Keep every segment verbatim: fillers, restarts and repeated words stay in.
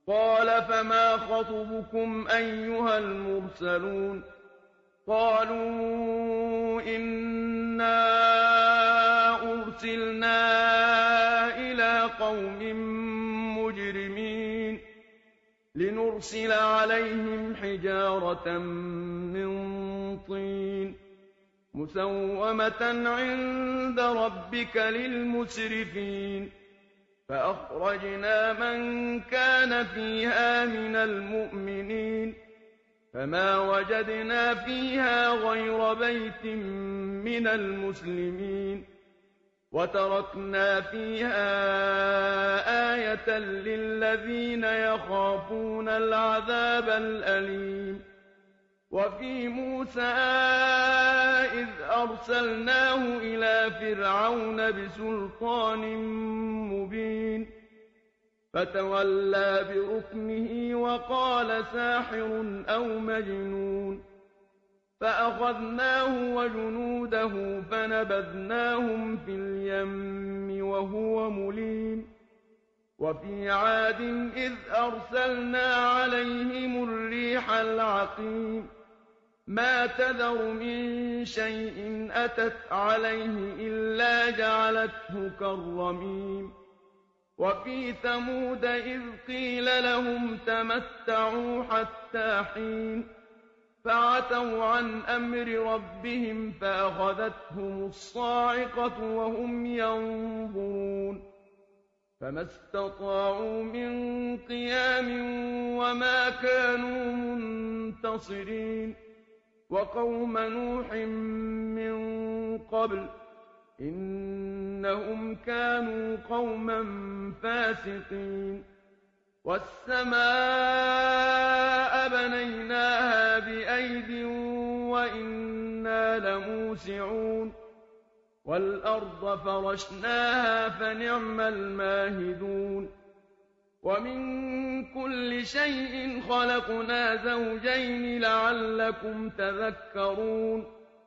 قَالَ فَمَا خَطْبُكُمْ أَيُّهَا الْمُرْسَلُونَ قَالُوا إِنَّا أُرْسِلْنَا إِلَىٰ قَوْمٍ مُّجْرِمِينَ لِنُرْسِلَ عَلَيْهِمْ حِجَارَةً مِّن طِينٍ مُّسَوَّمَةً عِندَ رَبِّكَ لِلْمُسْرِفِينَ فَأَخْرَجْنَا مَن كَانَ فِيهَا مِنَ الْمُؤْمِنِينَ فَمَا وَجَدْنَا فِيهَا غَيْرَ بَيْتٍ مِّنَ الْمُسْلِمِينَ وَتَرَكْنَا فِيهَا آيَةً لِّلَّذِينَ يَخَافُونَ الْعَذَابَ الْأَلِيمَ وَفِي مُوسَىٰ إِذْ أَرْسَلْنَاهُ إِلَىٰ فِرْعَوْنَ بِسُلْطَانٍ مُّبِينٍ فَتَوَلَّىٰ بِرُكْنِهِ وَقَالَ سَاحِرٌ أَوْ مَجْنُونٌ فَأَخَذْنَاهُ وَجُنُودَهُ فَنَبَذْنَاهُمْ فِي الْيَمِّ وَهُوَ مُلِيمٌ وَفِي عَادٍ إِذْ أَرْسَلْنَا عَلَيْهِمُ الرِّيحَ الْعَقِيمَ مَا تَذَرُ مِن شَيْءٍ أَتَتْ عَلَيْهِ إِلَّا جَعَلَتْهُ كَالرَّمِيمِ وَفِي ثَمُودَ إِذْ قِيلَ لَهُمْ تَمَتَّعُوا حَتَّىٰ حِينٍ فَعَتَوْا عَنْ أَمْرِ رَبِّهِمْ فَأَخَذَتْهُمُ الصَّاعِقَةُ وَهُمْ يَنظُرُونَ فَمَا اسْتَطَاعُوا مِن قِيَامٍ وَمَا كَانُوا مُنتَصِرِينَ وَقَوْمَ نُوحٍ مِّن قَبْلُ ۖ إِنَّهُمْ كَانُوا قَوْمًا فَاسِقِينَ وَالسَّمَاءَ بَنَيْنَاهَا بِأَيْدٍ وَإِنَّا لَمُوسِعُونَ وَالْأَرْضَ فَرَشْنَاهَا فَنِعْمَ الْمَاهِدُونَ وَمِن كُلِّ شَيْءٍ خَلَقْنَا زَوْجَيْنِ لَعَلَّكُمْ تَذَكَّرُونَ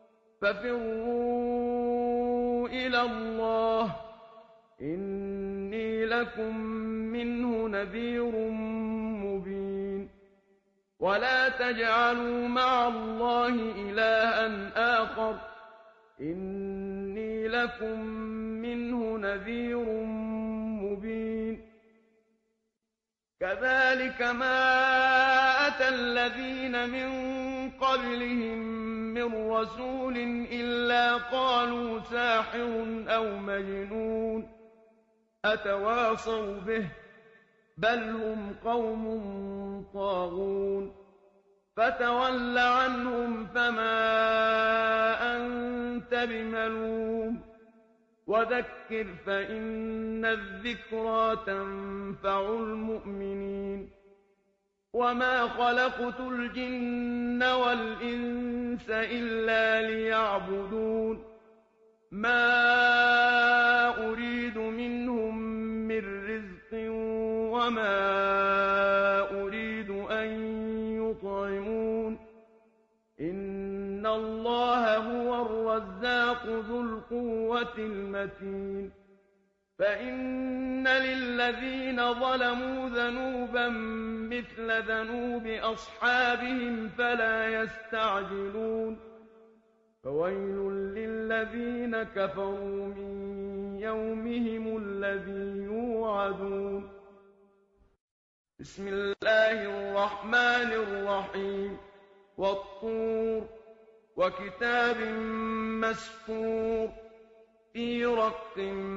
فَفِرُّوا إِلَى اللَّهِ إِنِّي لَكُم مِّنْهُ نَذِيرٌ مُّبِينٌ وَلَا تَجْعَلُوا مَعَ اللَّهِ إِلَٰهًا آخَرَ إِنِّي لَكُم مِّنْهُ نَذِيرٌ مُّبِينٌ كَذَٰلِكَ مَا أَتَى الَّذِينَ مِن قَبْلِهِم مِّن رَّسُولٍ إِلَّا قَالُوا سَاحِرٌ أَوْ مَجْنُونٌ أَتَوَاصَوْا بِهِ ۚ بَلْ هُمْ قَوْمٌ طَاغُونَ فَتَوَلَّ عَنْهُمْ فَمَا أَنتَ بِمَلُومٍ وَذَكِّرْ فَإِنَّ الذِّكْرَىٰ تَنفَعُ الْمُؤْمِنِينَ وَمَا خَلَقْتُ الْجِنَّ وَالْإِنسَ إِلَّا لِيَعْبُدُونِ مَا أُرِيدُ مِنْهُم مِّن رِّزْقٍ وَمَا أُرِيدُ أَن يُطْعِمُونِ إِنَّ اللَّهَ هُوَ الرَّزَّاقُ ذُو الْقُوَّةِ الْمَتِينُ فَإِنَّ لِلَّذِينَ ظَلَمُوا ذَنُوبًا مِّثْلَ ذَنُوبِ أَصْحَابِهِمْ فَلَا يَسْتَعْجِلُونِ فَوَيْلٌ لِّلَّذِينَ كَفَرُوا مِن يَوْمِهِمُ الَّذِي يُوعَدُونَ بسم الله الرحمن الرحيم وَالطُّورِ وَكِتَابٍ مَّسْطُورٍ فِي رَقٍّ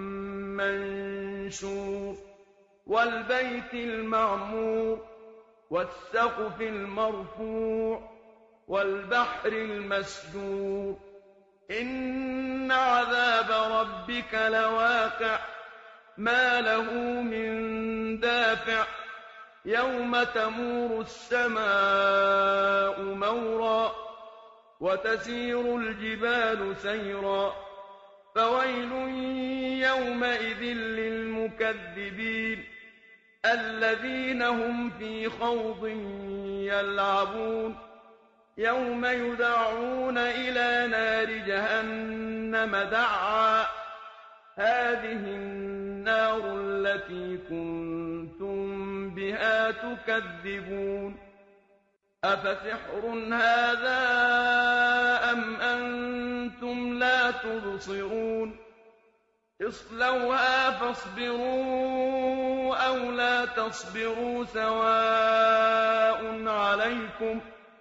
مَّنشُورٍ وَالْبَيْتِ الْمَعْمُورِ وَالسَّقْفِ الْمَرْفُوعِ وَالْبَحْرِ الْمَسْجُورِ إِنَّ عَذَابَ رَبِّكَ لَوَاقِعٌ مَّا لَهُ مِن دَافِعٍ يَوْمَ تَمُورُ السَّمَاءُ مَوْرًا وَتَسِيرُ الْجِبَالُ سَيْرًا فَوَيْلٌ يَوْمَئِذٍ لِّلْمُكَذِّبِينَ الَّذِينَ هُمْ فِي خَوْضٍ يَلْعَبُونَ يَوْمَ يُدَعُّونَ إِلَىٰ نَارِ جَهَنَّمَ دَعًّا هَٰذِهِ النَّارُ الَّتِي كُنتُم بها تكذبون أفسحر هذا أم أنتم لا تبصرون اصلوها فاصبروا أو لا تصبروا سواء عليكم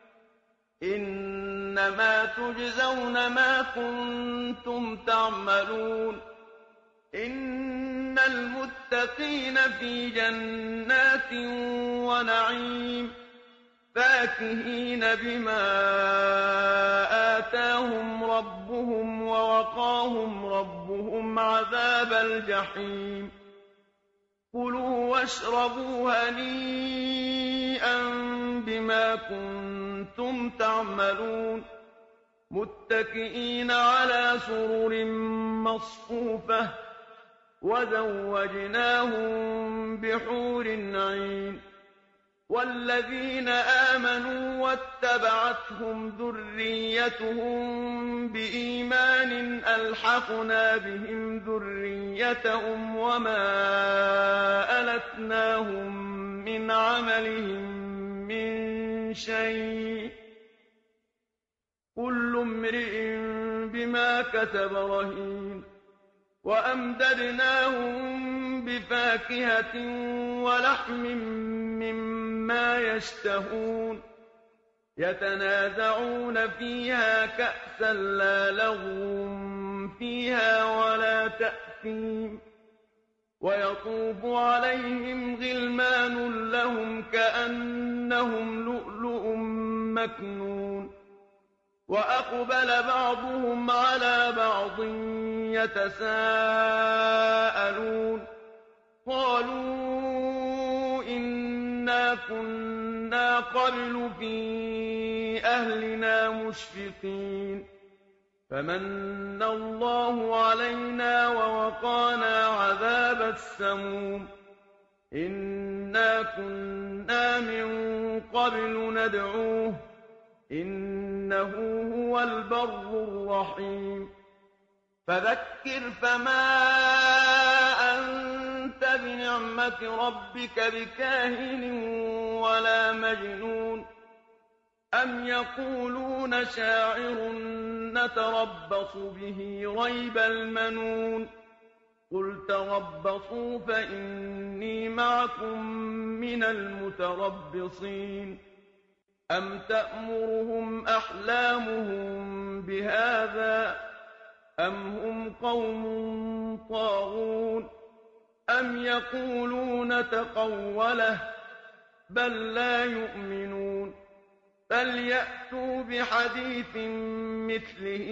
إنما تجزون ما كنتم تعملون إن المتقين في جنات ونعيم فاكهين بما آتاهم ربهم ووقاهم ربهم عذاب الجحيم كلوا واشربوا هنيئا بما كنتم تعملون متكئين على سرر مصفوفة وزوجناهم بحور عين والذين آمنوا واتبعتهم ذريتهم بإيمان ألحقنا بهم ذريتهم وما ألتناهم من عملهم من شيء كل امرئ بما كسب رهين وأمددناهم بفاكهة ولحم مما يشتهون يتنازعون فيها كأسا لا لغو فيها ولا تأثيم ويطوف عليهم غلمان لهم كأنهم لؤلؤ مكنون وأقبل بعضهم على بعض يتساءلون قالوا إنا كنا قبل في أهلنا مشفقين فمن الله علينا ووقانا عذاب السموم إنا كنا من قبل ندعوه إنه هو البر الرحيم فذكر فما أنت بنعمة ربك بكاهن ولا مجنون أم يقولون شاعر نتربص به ريب المنون قل تربصوا فإني معكم من المتربصين أم تأمرهم أحلامهم بهذا أم هم قوم طاغون أم يقولون تقوله بل لا يؤمنون فليأتوا بحديث مثله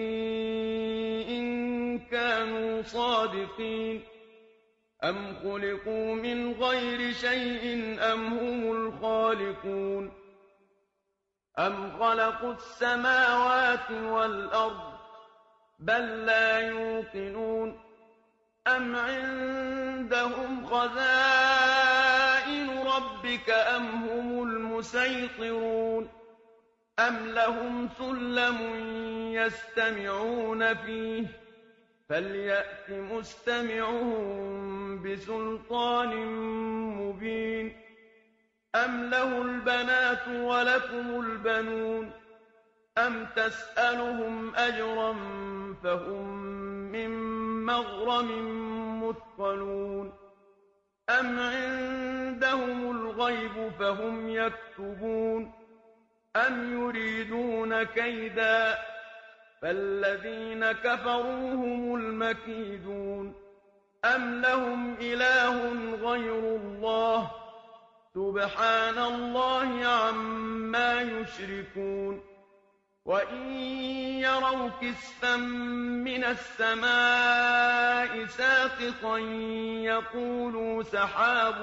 إن كانوا صادقين أم خلقوا من غير شيء أم هم الخالقون أم خلقوا السماوات والأرض بل لا يوقنون أم عندهم خزائن ربك أم هم المسيطرون أم لهم سلم يستمعون فيه فليأت مستمعهم بسلطان مبين أم له البنات ولكم البنون أم تسألهم أجرا فهم من مغرم مثقلون أم عندهم الغيب فهم يكتبون أم يريدون كيدا فالذين كفروا هم المكيدون أم لهم إله غير الله سبحان الله عما يشركون وإن يروا كسفا من السماء ساقطا يقولوا سحاب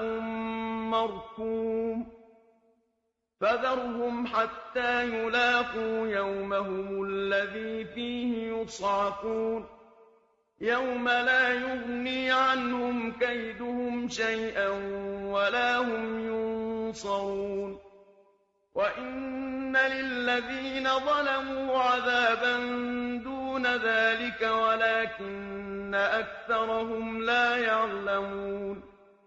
مركوم فذرهم حتى يلاقوا يومهم الذي فيه يصعقون يوم لا يغني عنهم كيدهم شيئا ولا هم ينصرون وإن للذين ظلموا عذابا دون ذلك ولكن أكثرهم لا يعلمون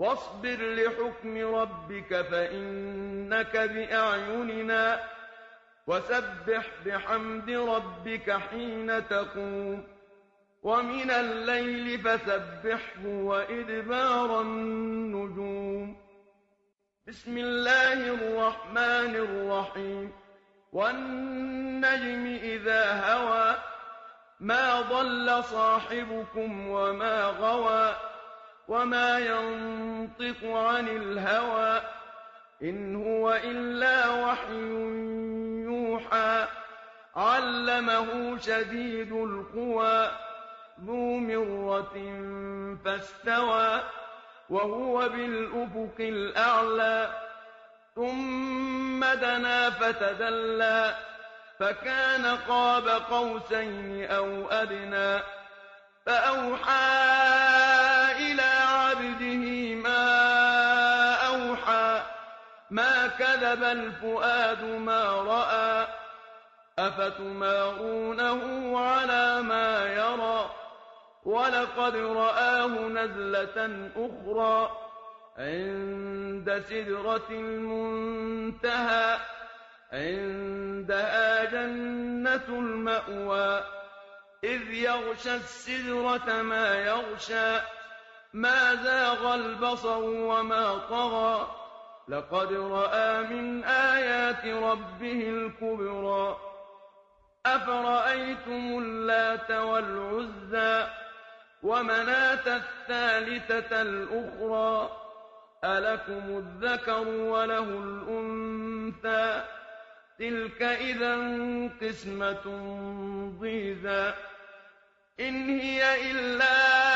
وَاصْبِرْ لِحُكْمِ رَبِّكَ فَإِنَّكَ بِأَعْيُنِنَا ۖ وَسَبِّحْ بِحَمْدِ رَبِّكَ حِينَ تَقُومُ وَمِنَ اللَّيْلِ فَسَبِّحْهُ وَإِدْبَارَ النُّجُومِ بسم الله الرحمن الرحيم وَالنَّجْمِ إِذَا هَوَىٰ مَا ضَلَّ صَاحِبُكُمْ وَمَا غَوَىٰ وَمَا يَنطِقُ عَنِ الْهَوَىٰ إِنْ هُوَ إِلَّا وَحْيٌ يُوحَىٰ عَلَّمَهُ شَدِيدُ الْقُوَىٰ ذُو مِرَّةٍ فَاسْتَوَىٰ وَهُوَ بِالْأُفُقِ الْأَعْلَىٰ ثُمَّ دَنَا فَتَدَلَّىٰ فَكَانَ قَابَ قَوْسَيْنِ أَوْ أَدْنَىٰ فَأَوْحَىٰ إِلَىٰ عَبْدِهِ مَا أَوْحَىٰ مَا كَذَبَ الْفُؤَادُ مَا رَأَىٰ أَفَتُمَارُونَهُ عَلَىٰ مَا يَرَىٰ وَلَقَدْ رَآهُ نَزْلَةً أُخْرَىٰ عِندَ سِدْرَةِ الْمُنتَهَىٰ عِندَهَا جَنَّةُ الْمَأْوَىٰ إِذْ يَغْشَى السِّدْرَةَ مَا يَغْشَىٰ مَا زَاغَ الْبَصَرُ وَمَا طَغَىٰ لَقَدْ رَأَىٰ مِنْ آيَاتِ رَبِّهِ الْكُبْرَىٰ أَفَرَأَيْتُمُ اللَّاتَ وَالْعُزَّىٰ وَمَنَاةَ الثَّالِثَةَ الْأُخْرَىٰ أَلَكُمُ الذَّكَرُ وَلَهُ الْأُنثَىٰ تِلْكَ إِذًا قِسْمَةٌ ضِيزَىٰ إِنْ هِيَ إِلَّا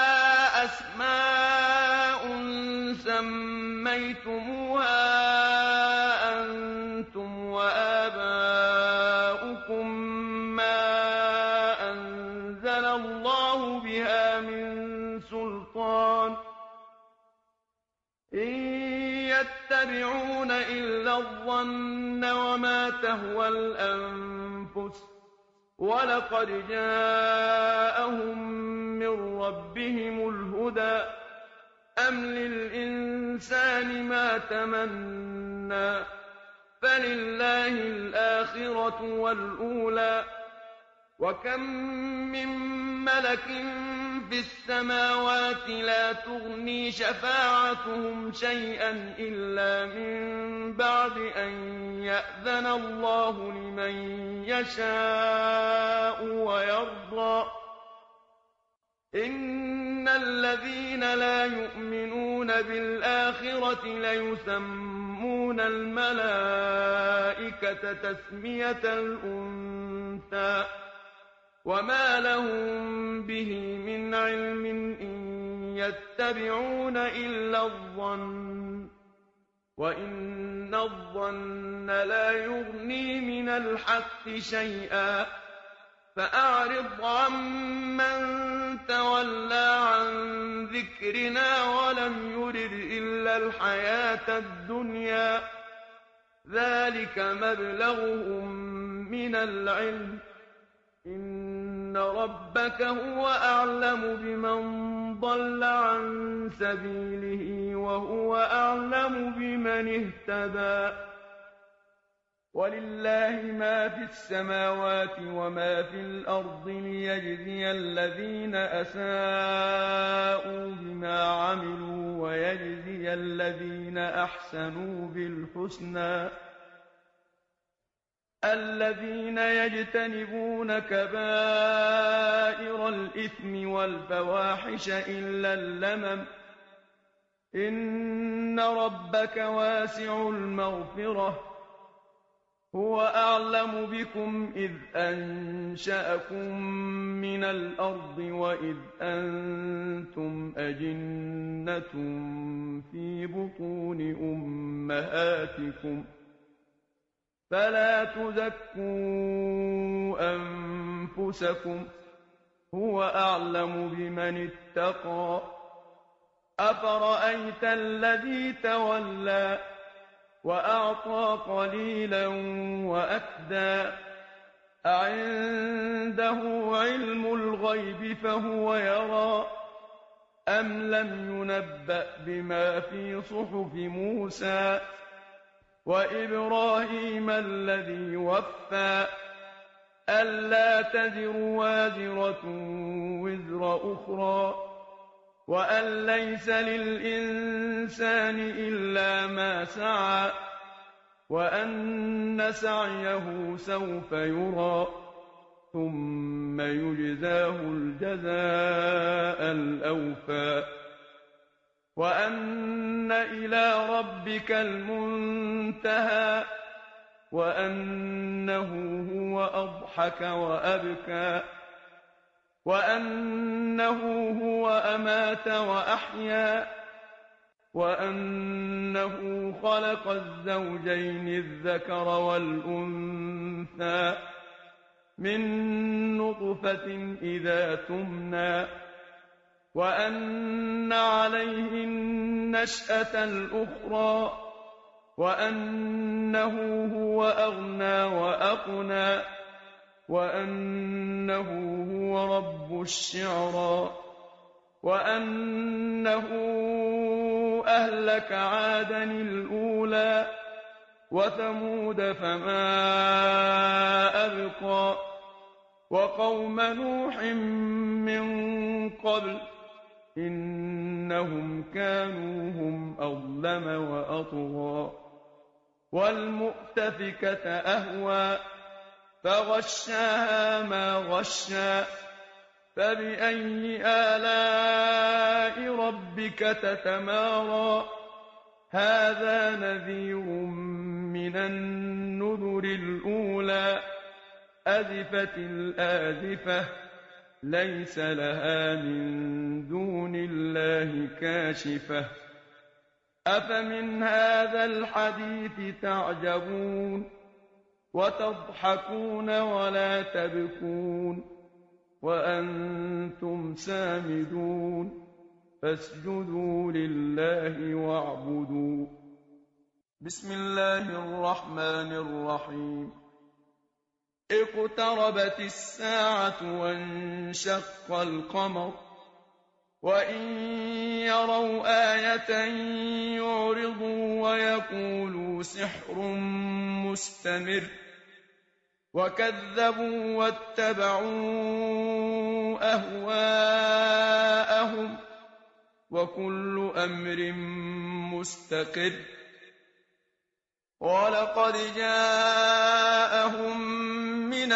أَسْمَاءٌ سَمَّيْتُمُوهَا أَنتُمْ وَآبَاؤُكُم مَّا أَنزَلَ اللَّهُ بِهَا مِن سُلْطَانٍ إِن يَتَّبِعُونَ إِلَّا الظَّنَّ وَمَا تَهْوَى الْأَنفُسُ وَلَقَدْ جَاءَهُم مِّن رَّبِّهِمُ الْهُدَىٰ أَمْ لِلْإِنسَانِ مَا تَمَنَّىٰ فَلِلَّهِ الْآخِرَةُ وَالْأُولَىٰ وَكَم مِّن مَّلَكٍ فِي السَّمَاوَاتِ لَا تُغْنِي شَفَاعَتُهُمْ شَيْئًا إِلَّا مِن بَعْدِ أَن يَأْذَنَ اللَّهُ لِمَن يَشَاءُ وَيَرْضَىٰ إِنَّ الَّذِينَ لَا يُؤْمِنُونَ بِالْآخِرَةِ لَيُسَمُّونَ الْمَلَائِكَةَ تَسْمِيَةَ الْأُنثَىٰ وَمَا لَهُم بِهِ مِنْ عِلْمٍ إِن يَتَّبِعُونَ إِلَّا الظَّنَّ وَإِنَّ الظَّنَّ لَا يُغْنِي مِنَ الْحَقِّ شَيْئًا فَأَعْرِضْ عَمَّن تَوَلَّىٰ عَن ذِكْرِنَا وَلَمْ يُرِدْ إِلَّا الْحَيَاةَ الدُّنْيَا ذَٰلِكَ مَبْلَغُهُم مِّنَ الْعِلْمِ ۚ إِنَّ رَبَّكَ هُوَ أَعْلَمُ بِمَن ضَلَّ عَن سَبِيلِهِ وَهُوَ أَعْلَمُ بِمَنِ اهْتَدَىٰ وَلِلَّهِ مَا فِي السَّمَاوَاتِ وَمَا فِي الْأَرْضِ لِيَجْزِيَ الَّذِينَ أَسَاءُوا بِمَا عَمِلُوا وَيَجْزِيَ الَّذِينَ أَحْسَنُوا بِالْحُسْنَىٰ الَّذِينَ يَجْتَنِبُونَ كَبَائِرَ الْإِثْمِ وَالْفَوَاحِشَ إِلَّا اللَّمَمَ ۚ إِنَّ رَبَّكَ وَاسِعُ الْمَغْفِرَةِ هُوَ أَعْلَمُ بِكُمْ إِذْ أَنشَأَكُم مِّنَ الْأَرْضِ وَإِذْ أَنتُمْ أَجِنَّةٌ فِي بُطُونِ أُمَّهَاتِكُمْ ۖ فَلَا تُزَكُّوا أَنفُسَكُمْ ۖ هُوَ أَعْلَمُ بِمَنِ اتَّقَىٰ أَفَرَأَيْتَ الَّذِي تَوَلَّىٰ وَأَعْطَىٰ قَلِيلًا وَأَكْدَىٰ أَعِندَهُ عِلْمُ الْغَيْبِ فَهُوَ يَرَىٰ أَمْ لَمْ يُنَبَّأْ بِمَا فِي صُحُفِ مُوسَىٰ وَإِبْرَاهِيمَ الَّذِي وَفَّىٰ أَلَّا تَزِرُ وَازِرَةٌ وِزْرَ أُخْرَىٰ وَأَن لَّيْسَ لِلْإِنسَانِ إِلَّا مَا سَعَىٰ وَأَنَّ سَعْيَهُ سَوْفَ يُرَىٰ ثُمَّ يُجْزَاهُ الْجَزَاءَ الْأَوْفَىٰ وَأَنَّ إِلَىٰ رَبِّكَ الْمُنتَهَىٰ وَأَنَّهُ هُوَ أَضْحَكَ وَأَبْكَىٰ وَأَنَّهُ هُوَ أَمَاتَ وَأَحْيَا وَأَنَّهُ خَلَقَ الزَّوْجَيْنِ الذَّكَرَ وَالْأُنثَىٰ مِن نُّطْفَةٍ إِذَا تُمْنَىٰ وَأَنَّ عَلَيْهِ النَّشْأَةَ الْأُخْرَىٰ وَأَنَّهُ هُوَ أَغْنَىٰ وَأَقْنَىٰ وَأَنَّهُ هُوَ رَبُّ الشِّعْرَىٰ وَأَنَّهُ أَهْلَكَ عَادًا الْأُولَىٰ وَثَمُودَ فَمَا أَبْقَىٰ وَقَوْمَ نُوحٍ مِّن قَبْلُ إِنَّهُمْ كَانُوا هُمْ أَظْلَمَ وَأَطْغَىٰ وَالْمُؤْتَفِكَةَ أَهْوَىٰ فَغَشَّاهَا مَا غَشَّىٰ فَبِأَيِّ آلَاءِ رَبِّكَ تَتَمَارَىٰ هَٰذَا نَذِيرٌ مِّنَ النُّذُرِ الْأُولَىٰ أَزِفَتِ الْآزِفَةُ لَيْسَ لَهَا مِن دُونِ اللَّهِ كَاشِفَةٌ أَفَمِنْ هَٰذَا الْحَدِيثِ تَعْجَبُونَ وَتَضْحَكُونَ وَلَا تَبْكُونَ وَأَنتُمْ سَامِدُونَ فَاسْجُدُوا لِلَّهِ وَاعْبُدُوا بسم الله الرحمن الرحيم اقتربت الساعة وانشق القمر وإن يروا آية يعرضوا ويقولوا سحر مستمر وكذبوا واتبعوا أهواءهم وكل أمر مستقر وَلَقَدْ جَاءَهُم مِّنَ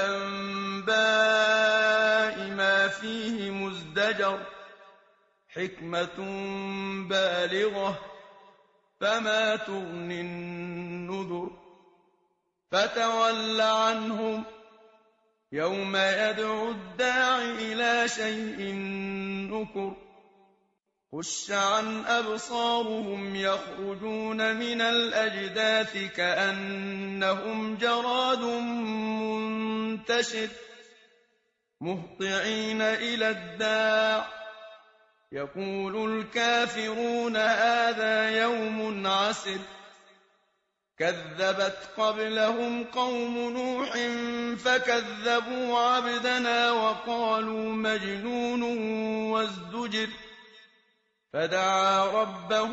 الْأَنبَاءِ مَا فِيهِ مُزْدَجَرٌ حِكْمَةٌ بَالِغَةٌ فَمَا تُغْنِ النُّذُرُ فَتَوَلَّ عَنْهُمْ يَوْمَ يَدْعُ الدَّاعِ إِلَىٰ شَيْءٍ نُّكُرٍ خُشَّ عَنْ أَبْصَارُهُمْ يَخْرُجُونَ مِنَ الْأَجْدَاثِ كَأَنَّهُمْ جَرَادٌ مُّنتَشِرٌ مُّهْطِعِينَ إِلَى الدَّاعِ يَقُولُ الْكَافِرُونَ هَٰذَا يَوْمٌ عَسِرٌ كَذَّبَتْ قَبْلَهُمْ قَوْمُ نُوحٍ فَكَذَّبُوا عَبْدَنَا وَقَالُوا مَجْنُونٌ وَازْدُجِرَ فَدَعَا رَبَّهُ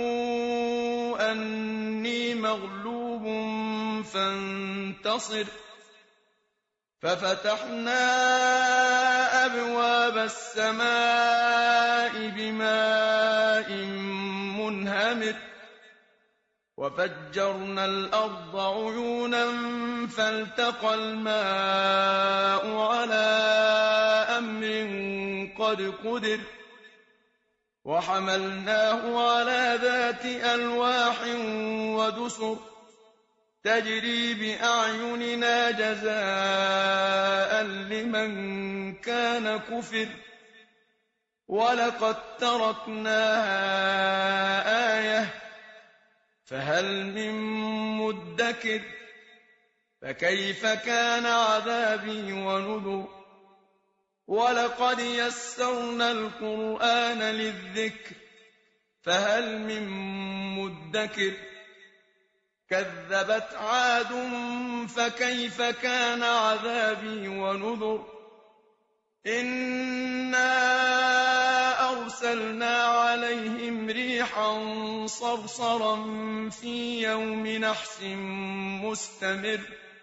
أَنِّي مَغْلُوبٌ فَانتَصِرْ فَفَتَحْنَا أَبْوَابَ السَّمَاءِ بِمَاءٍ مُّنْهَمِرٍ وَفَجَّرْنَا الْأَرْضَ عُيُونًا فَالْتَقَى الْمَاءُ عَلَىٰ أَمْرٍ قَدْ قُدِرَ وَحَمَلْنَاهُ عَلَىٰ ذَاتِ أَلْوَاحٍ وَدُسُرٍ تَجْرِي بِأَعْيُنِنَا جَزَاءً لِّمَن كَانَ كُفِرَ وَلَقَد تَّرَكْنَاهَا آيَةً فَهَلْ مِن مُّدَّكِرٍ فَكَيْفَ كَانَ عَذَابِي وَنُذُرِ وَلَقَدْ يَسَّرْنَا الْقُرْآنَ لِلذِّكْرِ فَهَلْ مِن مُّدَّكِرٍ كَذَّبَتْ عَادٌ فَكَيْفَ كَانَ عَذَابِي وَنُذُرِ إِنَّا أرسلنا عليهم ريحا صرصرا في يوم نحس مستمر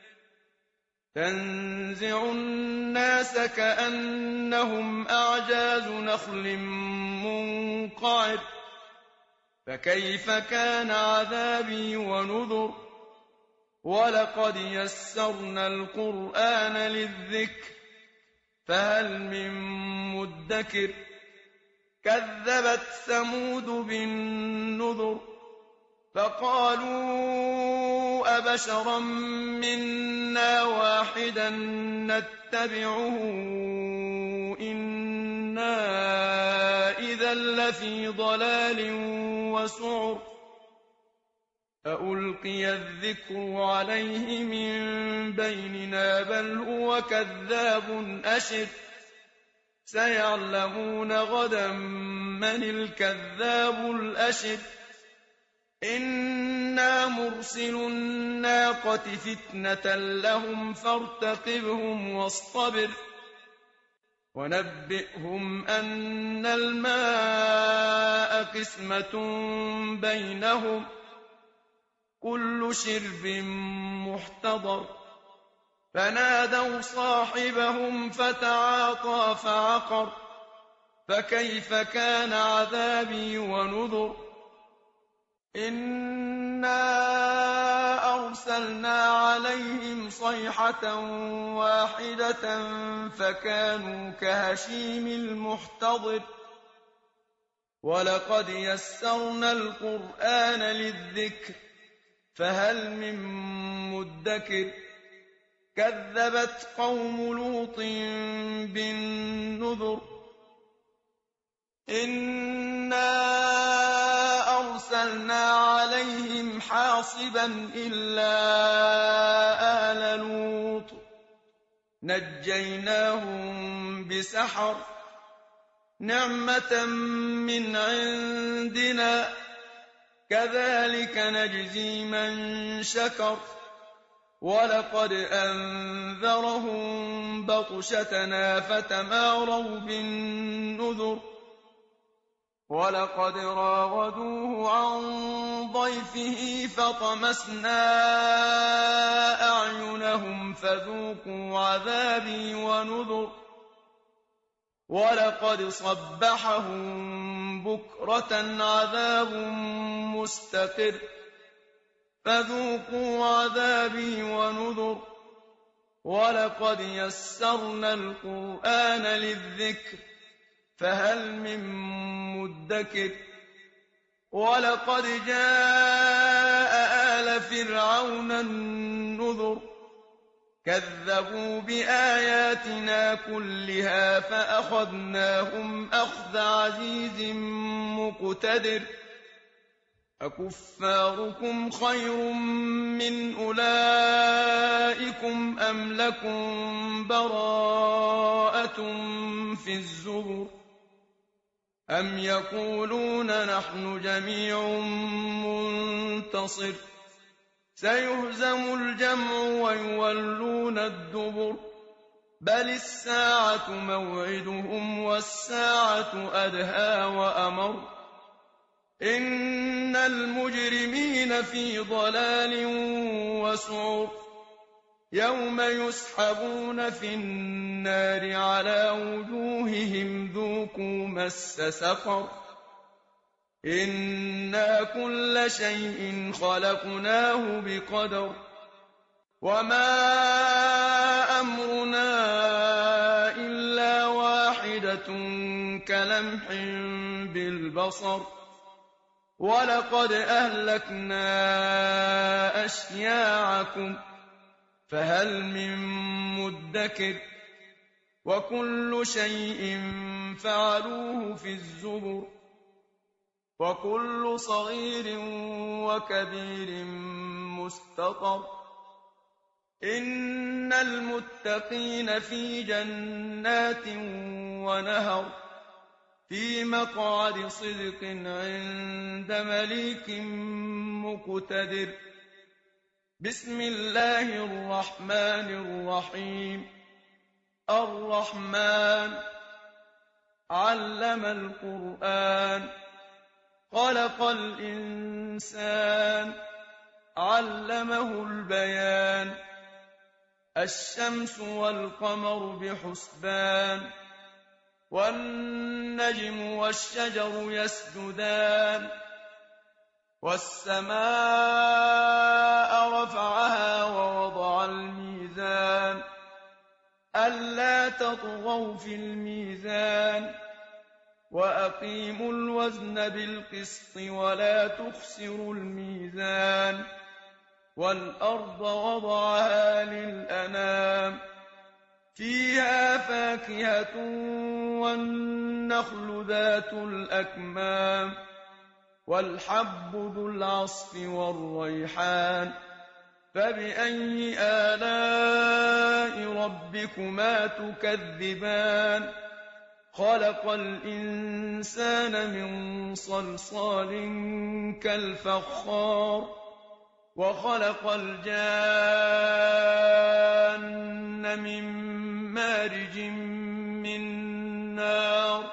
تنزع الناس كأنهم أعجاز نخل منقعر فكيف كان عذابي ونذر ولقد يسرنا القرآن للذكر فهل من مدكر كذبت ثمود بالنذر فقالوا أبشرا منا واحدا نتبعه إنا إذا لفي ضلال وسعر أألقي الذكر عليه من بيننا بل هو كذاب أشر سيعلمون غدا من الكذاب الأشر إنا مرسل الناقة فتنة لهم فارتقبهم واصطبر ونبئهم أن الماء قسمة بينهم كل شرب محتضر فنادوا صاحبهم فتعاطى فعقر فكيف كان عذابي ونذر إنا أرسلنا عليهم صيحة واحدة فكانوا كهشيم المحتضر ولقد يسرنا القرآن للذكر فهل من مدكر كذبت قوم لوط بالنذر إنا أرسلنا عليهم حاصبا إلا آل لوط نجيناهم بسحر نعمة من عندنا كذلك نجزي من شكر ولقد أنذرهم بطشتنا فتماروا بالنذر ولقد راودوه عن ضيفه فطمسنا أعينهم فذوقوا عذابي ونذر ولقد صبحهم بكرة عذاب مستقر فذوقوا عذابي ونذر ولقد يسرنا القرآن للذكر فهل من مدكر ولقد جاء آل فرعون النذر كذبوا بآياتنا كلها فأخذناهم أخذ عزيز مقتدر أكفاركم خير من أولئكم أم لكم براءة في الزبر أم يقولون نحن جميع منتصر سيهزم الجمع ويولون الدبر بل الساعة موعدهم والساعة أدهى وأمر إن المجرمين في ضلال وسعر يوم يسحبون في النار على وجوههم ذوقوا مس سقر إنا كل شيء خلقناه بقدر وما أمرنا إلا واحدة كلمح بالبصر ولقد أهلكنا أشياعكم فهل من مدكر وكل شيء فعلوه في الزبر وكل صغير وكبير مستطر إن المتقين في جنات ونهر في مقعد صدق عند مليك مقتدر بسم الله الرحمن الرحيم الرحمن علم القرآن خلق الإنسان علمه البيان الشمس والقمر بحسبان والنجم والشجر يسجدان والسماء رفعها ووضع الميزان ألا تطغوا في الميزان وأقيموا الوزن بالقسط ولا تخسروا الميزان والأرض وضعها للأنام فيها فاكهة والنخل ذات الأكمام والحب ذو العصف والريحان فبأي آلاء ربكما تكذبان خلق الإنسان من صلصال كالفخار وخلق الجان من مارج من نار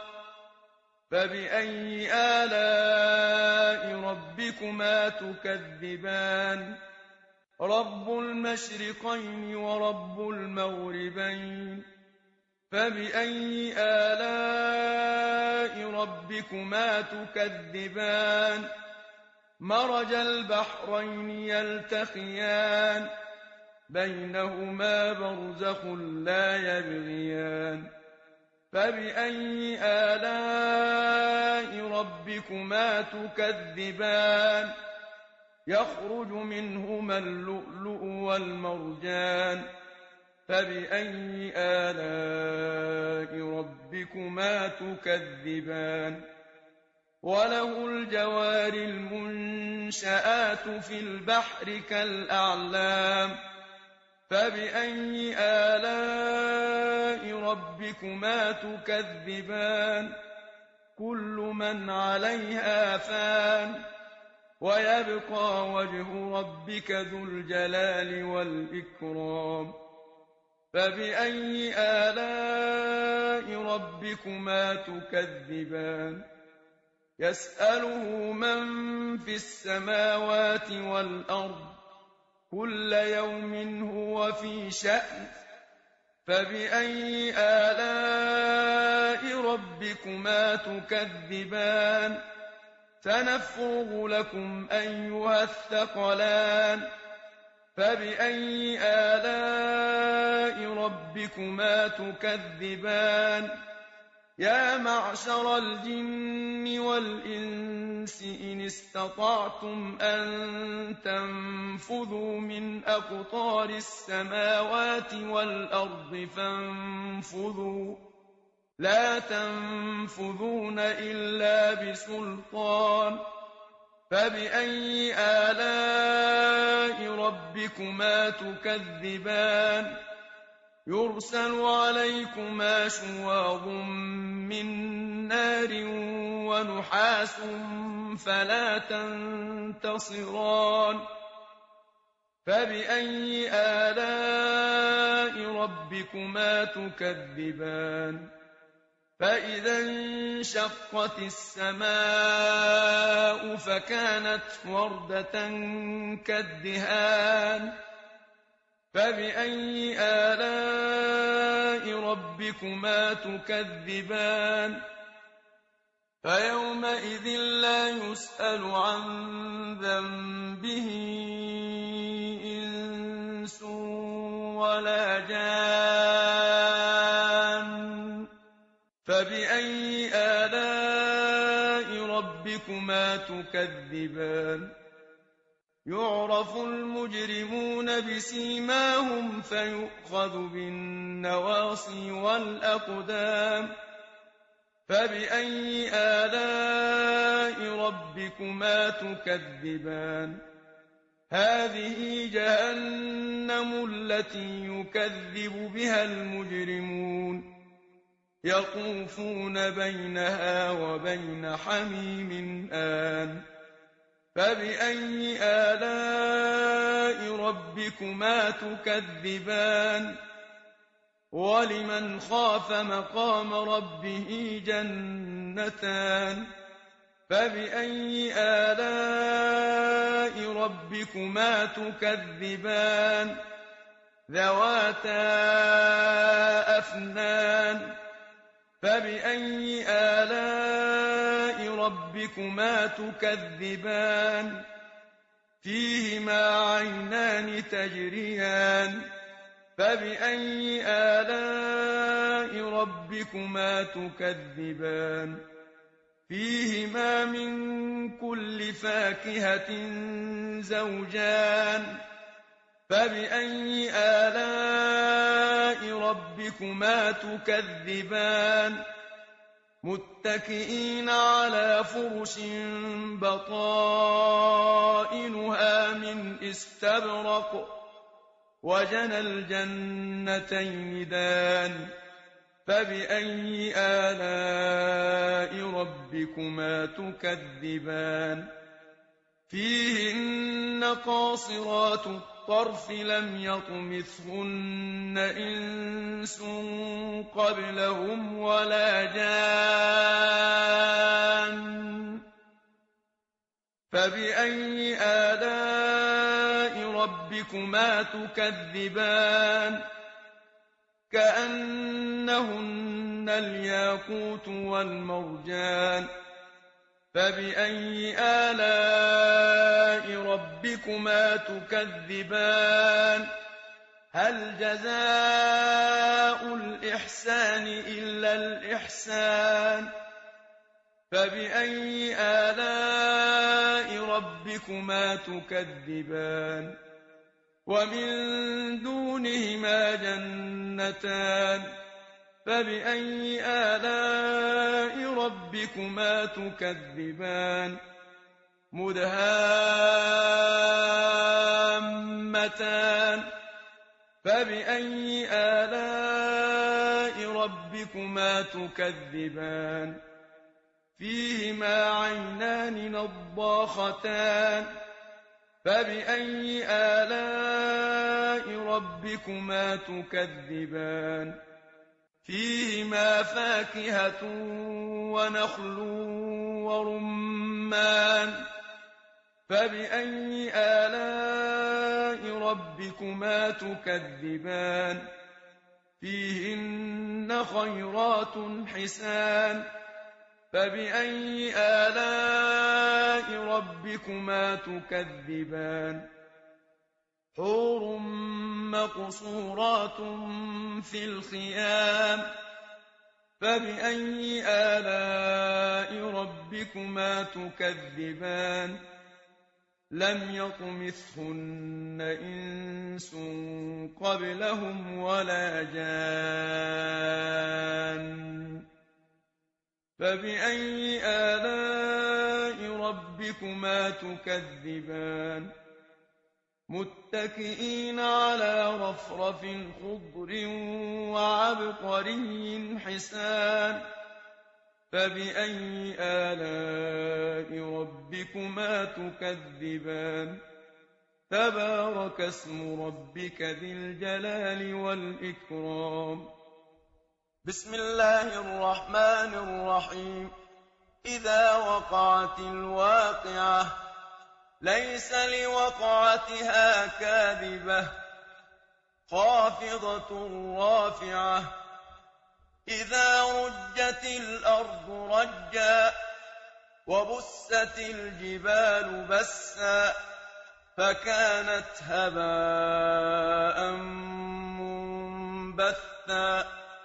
فبأي آلاء ربكما تكذبان رب المشرقين ورب المغربين فبأي آلاء ربكما تكذبان مرج البحرين يلتقيان بينهما برزخ لا يبغيان فبأي آلاء ربكما تكذبان يخرج منهما اللؤلؤ والمرجان فبأي آلاء ربكما تكذبان وله الجوار المنشآت في البحر كالأعلام فبأي آلاء ربكما تكذبان كل من عليها فان ويبقى وجه ربك ذو الجلال والإكرام فبأي آلاء ربكما تكذبان يسأله من في السماوات والأرض كل يوم هو في شأن فبأي آلاء ربكما تكذبان سنفرغ لكم أيها الثقلان فبأي آلاء ربكما تكذبان يا معشر الجن والإنس إن استطعتم أن تنفذوا من أقطار السماوات والأرض فانفذوا لا تنفذون إلا بسلطان فبأي آلاء ربكما تكذبان يرسل عليكما شواظ من نار ونحاس فلا تنتصران فبأي آلاء ربكما تكذبان فإذا انشقت السماء فكانت وردة كالدهان فبأي آلاء ربكما تكذبان فيومئذ لا يسأل عن ذنبه إنس ولا جان فبأي آلاء ربكما تكذبان يعرف المجرمون بسيماهم فيؤخذ بالنواصي والأقدام فبأي آلاء ربكما تكذبان هذه جهنم التي يكذب بها المجرمون يطوفون بينها وبين حميم آن فبأي آلاء ربكما تكذبان وَلِمَنْ خَافَ مَقَامَ رَبِّهِ جَنَّتَانِ فَبِأَيِّ آلَاءِ رَبِّكُمَا تُكَذِّبَانِ ذَوَاتَا أَفْنَانٍ فَبِأَيِّ آلَاءِ رَبِّكُمَا تُكَذِّبَانِ فِيهِمَا عَيْنَانِ تَجْرِيَانِ فَبِأَيِّ آلَاءِ رَبِّكُمَا تُكَذِّبَانِ فِيهِمَا مِن كُلِّ فَاكِهَةٍ زَوْجَانِ فَبِأَيِّ آلَاءِ رَبِّكُمَا تُكَذِّبَانِ مُتَّكِئِينَ عَلَىٰ فُرُشٍ بَطَائِنُهَا مِنْ إِسْتَبْرَقٍ وَجَنَى الْجَنَّتَيْنِ دَانٍ فَبِأَيِّ آلَاءِ رَبِّكُمَا تُكَذِّبَانِ فِيهِنَّ قَاصِرَاتُ الطَّرْفِ لَمْ يَطْمِثْهُنَّ إِنسٌ قَبْلَهُمْ وَلَا جَانٌّ فَبِأَيِّ آلَاءِ رَبِّكُمَا تُكَذِّبَانِ كَأَنَّهُنَّ الْيَاقُوتُ وَالْمَرْجَانُ فَبِأَيِّ آلَاءِ رَبِّكُمَا تُكَذِّبَانِ هَلْ جَزَاءُ الْإِحْسَانِ إِلَّا الْإِحْسَانُ فَبِأَيِّ آلَاءِ رَبِّكُمَا تُكَذِّبَانِ وَمِن دُونِهِمَا جَنَّتَانِ فَبِأَيِّ آلَاءِ رَبِّكُمَا تُكَذِّبَانِ مُدْهَامَّتَانِ فَبِأَيِّ آلَاءِ رَبِّكُمَا تُكَذِّبَانِ فِيهِمَا عَيْنَانِ نَضَّاخَتَانِ فَبِأَيِّ آلَاءِ رَبِّكُمَا تُكَذِّبَانِ فِيهِمَا فَاكِهَةٌ وَنَخْلٌ وَرُمَّانٌ فَبِأَيِّ آلَاءِ رَبِّكُمَا تُكَذِّبَانِ فِيهِنَّ خَيْرَاتٌ حِسَانٌ فَبِأَيِّ آلَاءِ رَبِّكُمَا تُكَذِّبَانِ حُورٌ مَّقْصُورَاتٌ فِي الْخِيَامِ فَبِأَيِّ آلَاءِ رَبِّكُمَا تُكَذِّبَانِ لَمْ يَطْمِثْهُنَّ إِنسٌ قَبْلَهُمْ وَلَا جَانٌّ فَبِأَيِّ آلَاءِ رَبِّكُمَا تُكَذِّبَانِ مُتَّكِئِينَ عَلَىٰ رَفْرَفٍ خُضْرٍ وَعَبْقَرِيٍّ حِسَانٍ فَبِأَيِّ آلَاءِ رَبِّكُمَا تُكَذِّبَانِ تَبَارَكَ اسْمُ رَبِّكَ ذِي الْجَلَالِ وَالْإِكْرَامِ بسم الله الرحمن الرحيم إذا وقعت الواقعة ليس لوقعتها كاذبة خافضة رافعة إذا رجت الأرض رجا وبست الجبال بسا فكانت هباء منبثا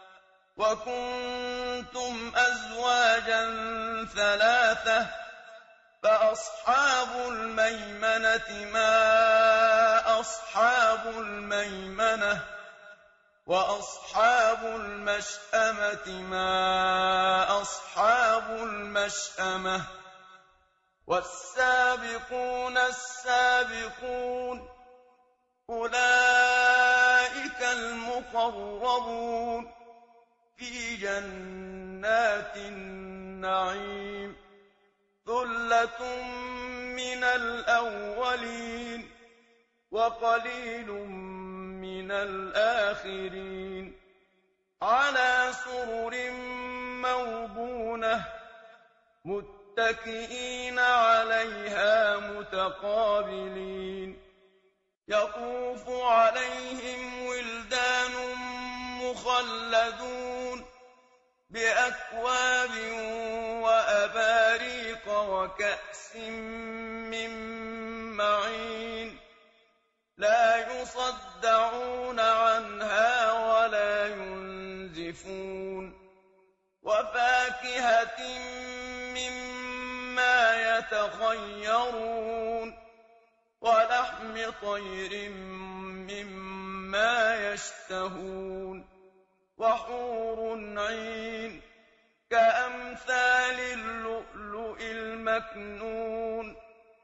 وكنتم أزواجا ثلاثة فأصحاب الميمنة ما أصحاب الميمنة وأصحاب المشأمة ما أصحاب المشأمة والسابقون السابقون أولئك المقربون في جنات النعيم ثلة من الأولين وقليل من الآخرين عَلَىٰ سُرُرٍ مَّوْضُونَةٍ مُّتَّكِئِينَ عَلَيْهَا مُتَقَابِلِينَ يَطُوفُ عَلَيْهِمْ وِلْدَانٌ مُّخَلَّدُونَ بِأَكْوَابٍ وَأَبَارِيقَ وَكَأْسٍ مِّن مَّعِينٍ لَّا يُصَدَّعُونَ عَنْهَا وَلَا يُنزِفُونَ وَفَاكِهَةٍ مِّمَّا يَتَخَيَّرُونَ وَلَحْمِ طَيْرٍ مِّمَّا يَشْتَهُونَ وَحُورٌ عِينٌ كَأَمْثَالِ اللُّؤْلُؤِ الْمَكْنُونِ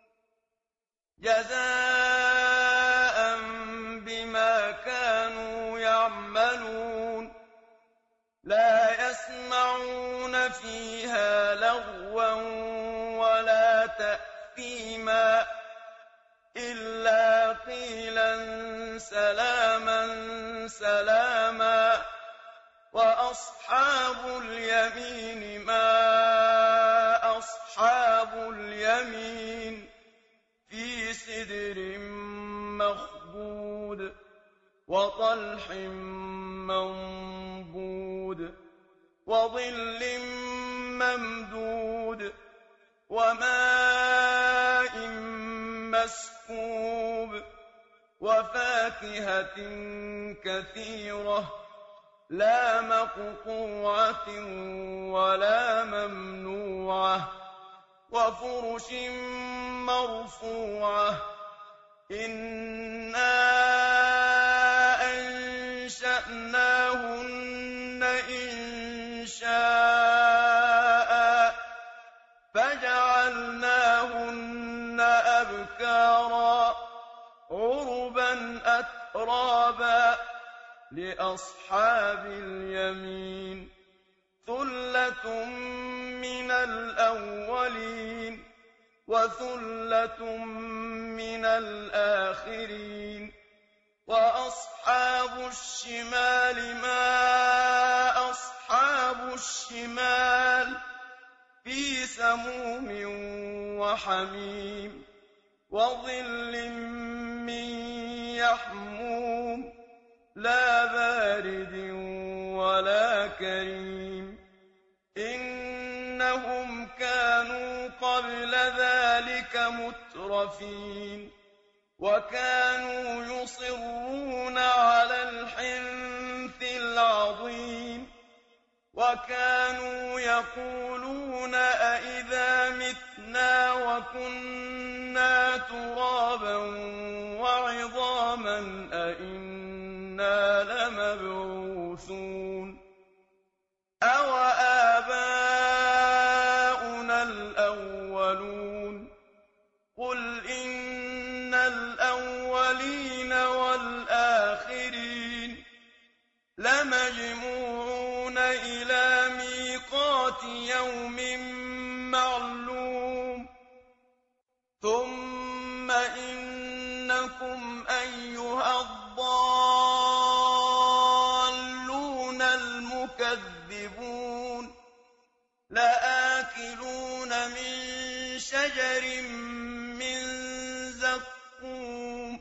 جَزَاءً بِمَا كَانُوا يَعْمَلُونَ لَا يَسْمَعُونَ فِيهَا لَغْوًا وَلَا تَأْثِيمًا إِلَّا قِيلًا سَلَامًا سَلَامًا وَأَصْحَابُ الْيَمِينِ مَا أَصْحَابُ الْيَمِينِ فِي سِدْرٍ مَّخْضُودٍ وَطَلْحٍ مَّنضُودٍ وَظِلٍّ مَّمْدُودٍ وَمَاءٍ مَّسْكُوبٍ وَفَاكِهَةٍ كَثِيرَةٍ لَّا مَقْطُوعَةٍ وَلَا مَمْنُوعَةٍ وَفُرُشٍ مَّرْفُوعَةٍ إِنَّا أَنشَأْنَاهُنَّ إِنشَاءً فَجَعَلْنَاهُنَّ أَبْكَارًا عُرُبًا أَتْرَابًا لِّأَصْحَابِ الْيَمِينِ ثُلَّةٌ مِّنَ الْأَوَّلِينَ وَثُلَّةٌ مِّنَ الْآخِرِينَ وَأَصْحَابُ الشِّمَالِ مَا أَصْحَابُ الشِّمَالِ فِي سَمُومٍ وَحَمِيمٍ وَظِلٍّ مِّن يَحْمُومٍ لَّا بَارِدٍ وَلَا كَرِيمٍ إِنَّهُمْ كَانُوا قَبْلَ ذَٰلِكَ مُتْرَفِينَ وَكَانُوا يُصِرُّونَ عَلَى الْحِنثِ الْعَظِيمِ وَكَانُوا يَقُولُونَ أَإِذَا مِتْنَا وَكُنَّا تُرَابًا وَعِظَامًا أَإِنَّا لَمَبْعُوثُونَ أَوَآبَاؤُنَا الْأَوَّلُونَ قُلْ إِنَّ الْأَوَّلِينَ وَالْآخِرِينَ لَمَجْمُوعُونَ إِلَىٰ مِيقَاتِ يَوْمٍ مَّعْلُومٍ ثُمَّ إِنَّكُمْ أَيُّهَا الضَّالُّونَ الْمُكَذِّبُونَ لَآكِلُونَ مِن شَجَرٍ مِّن زَقُّومٍ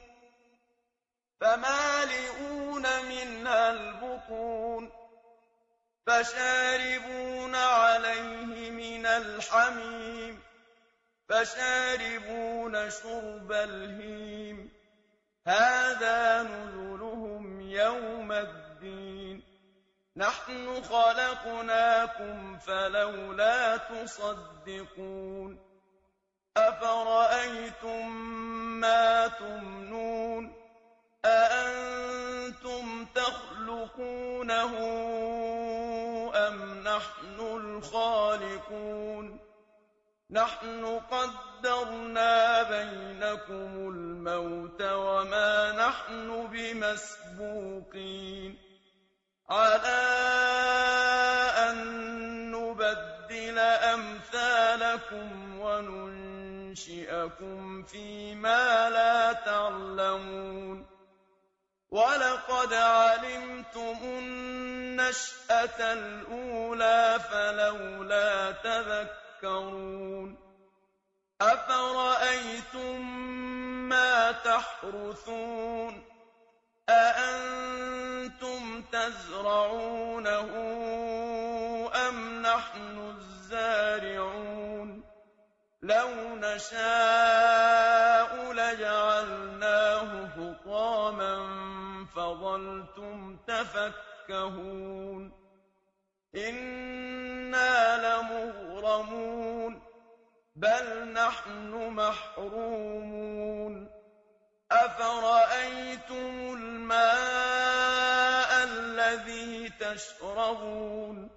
فَمَالِئُونَ مِنْهَا الْبُطُونَ فَشَارِبُونَ عَلَيْهِ مِنَ الْحَمِيمِ فَشَارِبُونَ شُرْبَ الْهِيمِ هَٰذَا نُزُلُهُمْ يَوْمَ الدِّينِ نَحْنُ خَلَقْنَاكُمْ فَلَوْلَا تُصَدِّقُونَ أَفَرَأَيْتُم مَّا تُمْنُونَ أَأَنتُمْ تَخْلُقُونَهُ أَمْ نَحْنُ الْخَالِقُونَ نَحْنُ قَدَّرْنَا بَيْنَكُمُ الْمَوْتَ وَمَا نَحْنُ بِمَسْبُوقِينَ عَلَىٰ أَن نُّبَدِّلَ أَمْثَالَكُمْ وَنُنشِئَكُمْ فِي مَا لَا تَعْلَمُونَ وَلَقَدْ عَلِمْتُمُ النَّشْأَةَ الْأُولَىٰ فَلَوْلَا تَذَكَّرُونَ أَفَرَأَيْتُم مَّا تَحْرُثُونَ أَأَنتُمْ تَزْرَعُونَهُ أَمْ نَحْنُ الزَّارِعُونَ لَوْ نَشَاءُ لَجَعَلْنَاهُ حُطَامًا فَظَلْتُمْ تَفَكَّهُونَ إِنَّا لَمُغْرَمُونَ بَلْ نَحْنُ مَحْرُومُونَ أَفَرَأَيْتُمُ الْمَاءَ الَّذِي تَشْرَبُونَ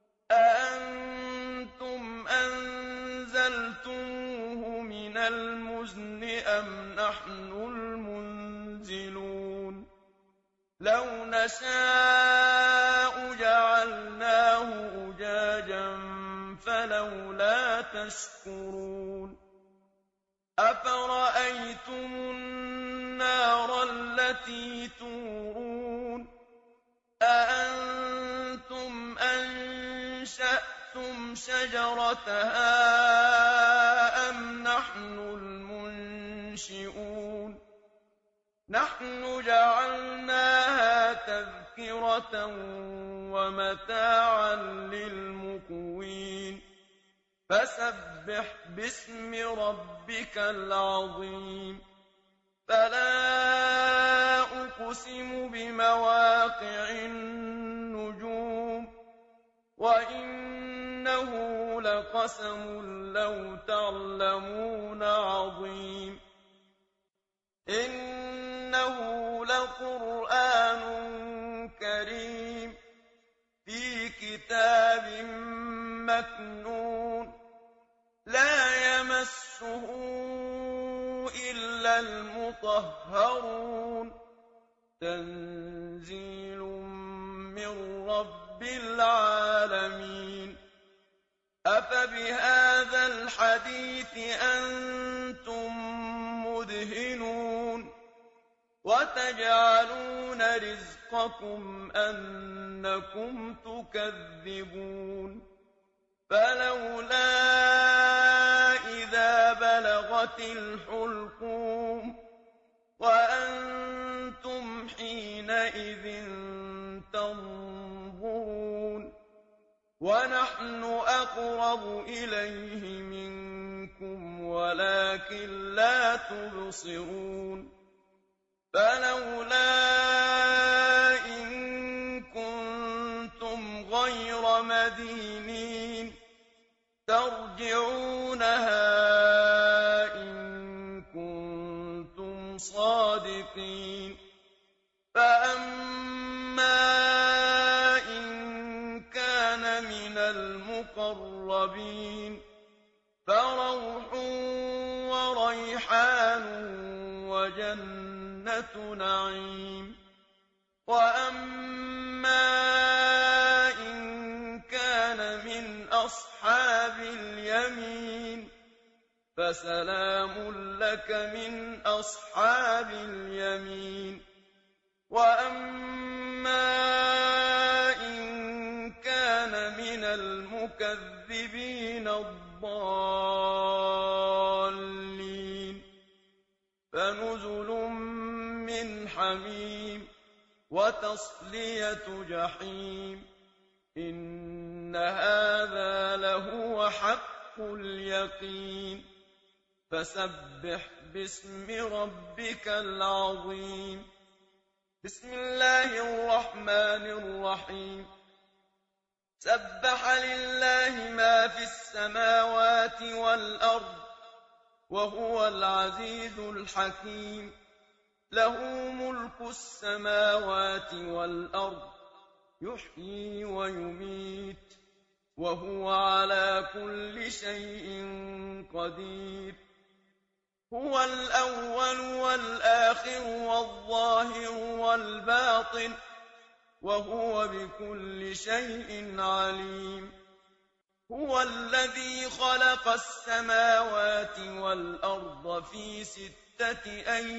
أَأَنتُمْ أَنزَلْتُمُوهُ مِنَ الْمُزْنِ أَمْ نَحْنُ الْمُنزِلُونَ لَوْ نَشَاءُ جَعَلْنَاهُ أُجَاجًا فَلَوْلَا تَشْكُرُونَ أَفَرَأَيْتُمُ النَّارَ الَّتِي تُورُونَ أَأَنتُمْ أَنشَأْتُمْ شَجَرَتَهَا أَمْ نَحْنُ الْمُنشِئُونَ نَحْنُ جَعَلْنَاهَا تَذْكِرَةً وَمَتَاعًا لِّلْمُقْوِينَ فَسَبِّحْ بِاسْمِ رَبِّكَ الْعَظِيمِ فَلَا أُقْسِمُ بِمَوَاقِعِ النُّجُومِ وَإِنَّهُ لَقَسَمٌ لَّوْ تَعْلَمُونَ عَظِيمٌ إِنَّهُ لَقُرْآنٌ كَرِيمٌ فِي كِتَابٍ مَّكْنُونٍ لَّا يَمَسُّهُ إِلَّا الْمُطَهَّرُونَ تَنزِيلٌ مِّن رَّبِّ الْعَالَمِينَ أَفَبِهَٰذَا الْحَدِيثِ أَنتُم مُّدْهِنُونَ وَتَجْعَلُونَ رِزْقَكُمْ أَنَّكُمْ تُكَذِّبُونَ فَلَوْلَا إِذَا بَلَغَتِ الْحُلْقُومَ وَأَنتُمْ حِينَئِذٍ تَنظُرُونَ وَنَحْنُ أَقْرَبُ إِلَيْهِ مِنكُمْ وَلَٰكِن لَّا تُبْصِرُونَ فَلَوْلَا إِن كُنتُمْ غَيْرَ مَدِينِينَ تَرْجِعُونَهَا إِن كُنتُمْ صَادِقِينَ فَأَمَّا إِن كَانَ مِنَ الْمُقَرَّبِينَ فَرَوْحٌ وَرَيْحَانٌ وَجَنَّتُ نَعِيمٍ وَأَمَّا إِن كَانَ مِنْ أَصْحَابِ الْيَمِينِ فَسَلَامٌ لَّكَ مِنْ أَصْحَابِ الْيَمِينِ وَأَمَّا إِن كَانَ مِنَ الْمُكَذِّبِينَ الضَّالِّينَ فَنُزُلٌ مِّنْ حَمِيمٍ وَتَصْلِيَةُ جَحِيمٍ إِنَّ هَٰذَا لَهُوَ حَقُّ الْيَقِينِ فَسَبِّحْ بِاسْمِ رَبِّكَ الْعَظِيمِ بسم الله الرحمن الرحيم سبح لله ما في السماوات والأرض وهو العزيز الحكيم له ملك السماوات والأرض يحيي ويميت وهو على كل شيء قدير هو الأول والآخر والظاهر والباطن وهو بكل شيء عليم هو الذي خلق السماوات والأرض في ستة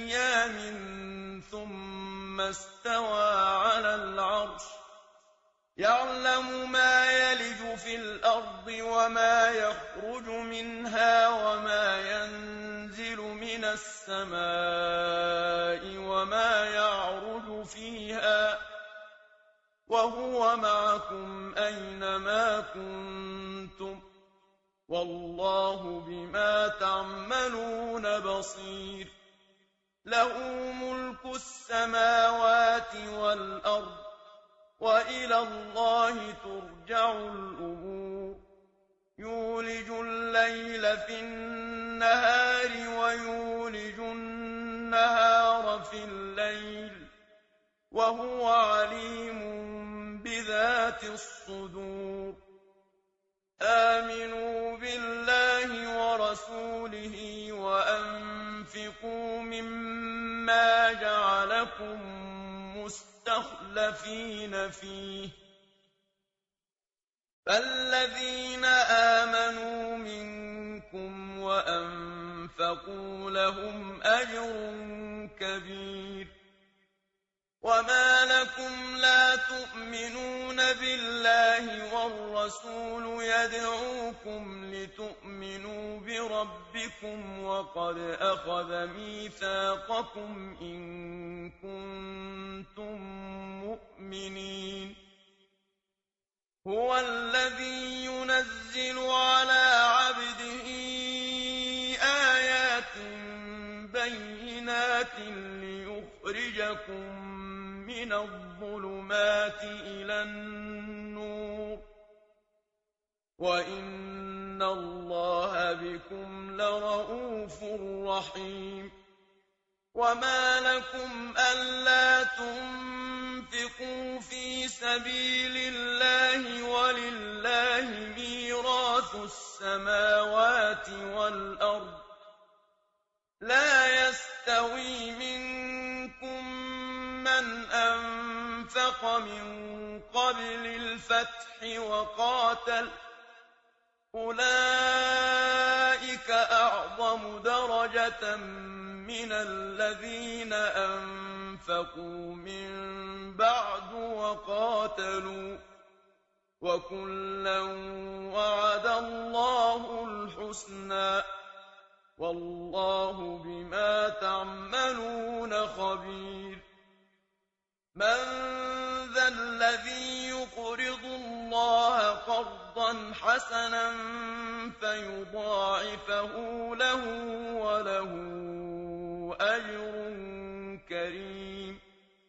أيام ثم استوى على العرش يعلم ما يلج في الأرض وما يخرج منها وما ينزل من السماء وما يعرج فيها وهو معكم أينما كنتم والله بما تعملون بصير له ملك السماوات والأرض وإلى الله ترجع الأمور يولج الليل في النهار ويولج النهار في الليل وهو عليم بذات الصدور آمنوا بالله ورسوله وأنفقوا مما جعلكم مستخلفين فيه فالذين آمنوا منكم وأنفقوا لهم أجر كبير وما لكم لا تؤمنون بالله والرسول يدعوكم لتؤمنوا بربكم وقد أخذ ميثاقكم إن كنتم مؤمنين هو الذي ينزل على عبده آيات بينات ليخرجكم من الظلمات إلى النور وإن الله بكم لرءوف رحيم وما لكم ألا تنفقوا في سبيل الله ولله ميراث السماوات والأرض لا يستوي منكم من أنفق من قبل الفتح وقاتل أولئك أعظم درجة من الذين أنفقوا من بعد وقاتلوا وكلا وعد الله الحسنى والله بما تعملون خبير من ذا الذي يقرض الله قرضا حسنا فيضاعفه له وله أجر كريم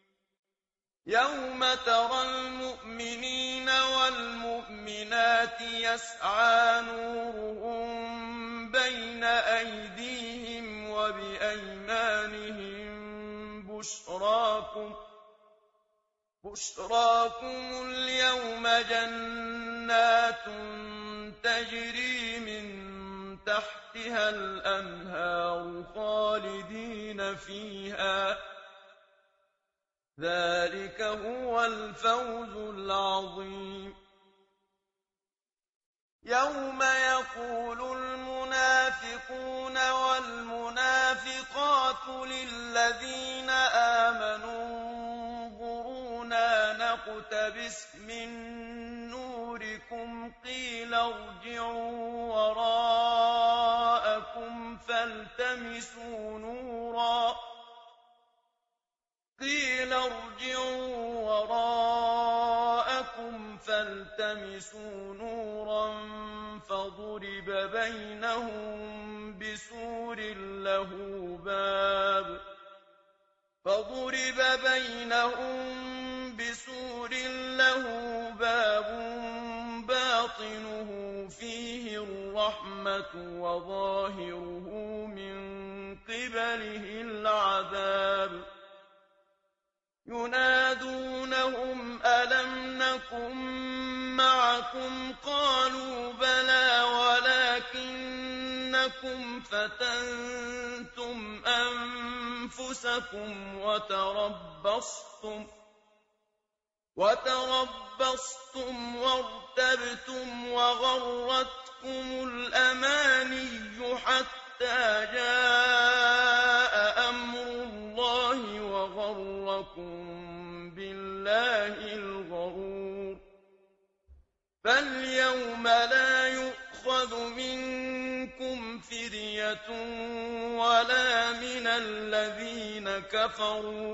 يوم ترى المؤمنين والمؤمنات يسعى نورهم بين أيديهم وبأيمانهم بشراكم بشراكم اليوم جنات تجري من تحتها الأنهار خالدين فيها ذلك هو الفوز العظيم يوم يقول المنافقون والمنافقات للذين آمنوا انظرونا نقتبس من نوركم قيل ارجعوا وراءكم فالتمسوا نورا قيل ارجعوا وراءكم فالتمسوا نورا فضرب بينهم بسور له باب فضرب بينهم بسور له باب باطنه فيه الرحمة وظاهره من قبله العذاب ينادونهم ألم نكن معكم قالوا بلى ولكنكم فتنتم أنفسكم وتربصتم وتربصتم وارتبتم وغرتكم الأماني حتى جاء أمر الله وغركم بالله الغرور فاليوم لا يؤخذ منكم فدية ولا من الذين كفروا،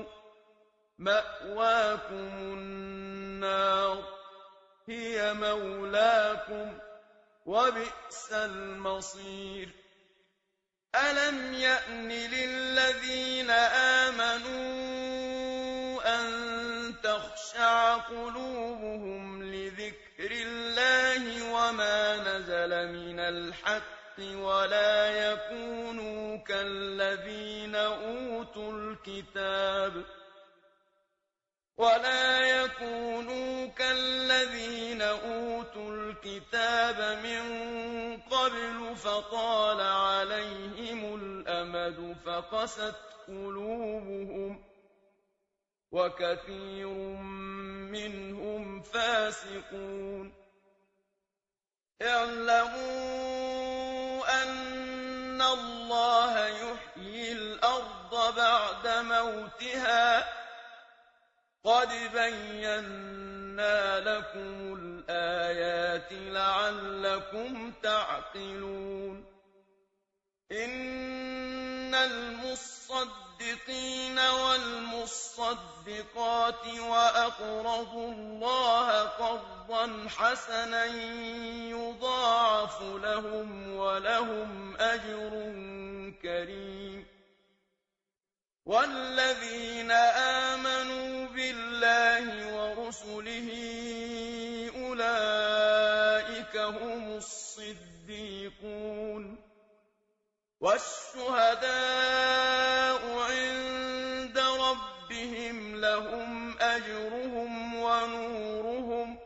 مأواكم النار هي مولاكم وبئس المصير. ألم يأن للذين آمنوا أن تخشع قلوبهم لذكر الله وما نزل من الحق ولا يكونوا كالذين أوتوا الكتاب ولا يكونوا كالذين أوتوا الكتاب من قبل فطال عليهم الأمد فقست قلوبهم وكثير منهم فاسقون. اعلموا أن الله يحيي الأرض بعد موتها قد بينا لكم الآيات لعلكم تعقلون. إن المصدقين والمصدقات وأقرضوا الله قرضا حسنا يضاعف لهم ولهم أجر كريم. والذين آمنوا بالله ورسله أولئك هم الصديقون والشهداء عند ربهم لهم أجرهم ونورهم.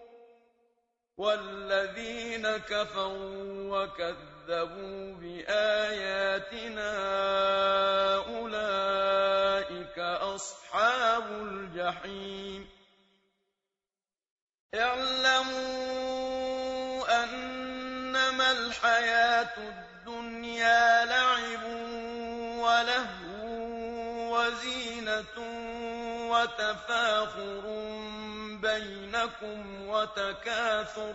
والذين كفروا وكذبوا بآياتنا أولئك أصحاب الجحيم. اعلموا أنما الحياة الدنيا لعب ولهو وزينة وتفاخر بينكم وتكاثر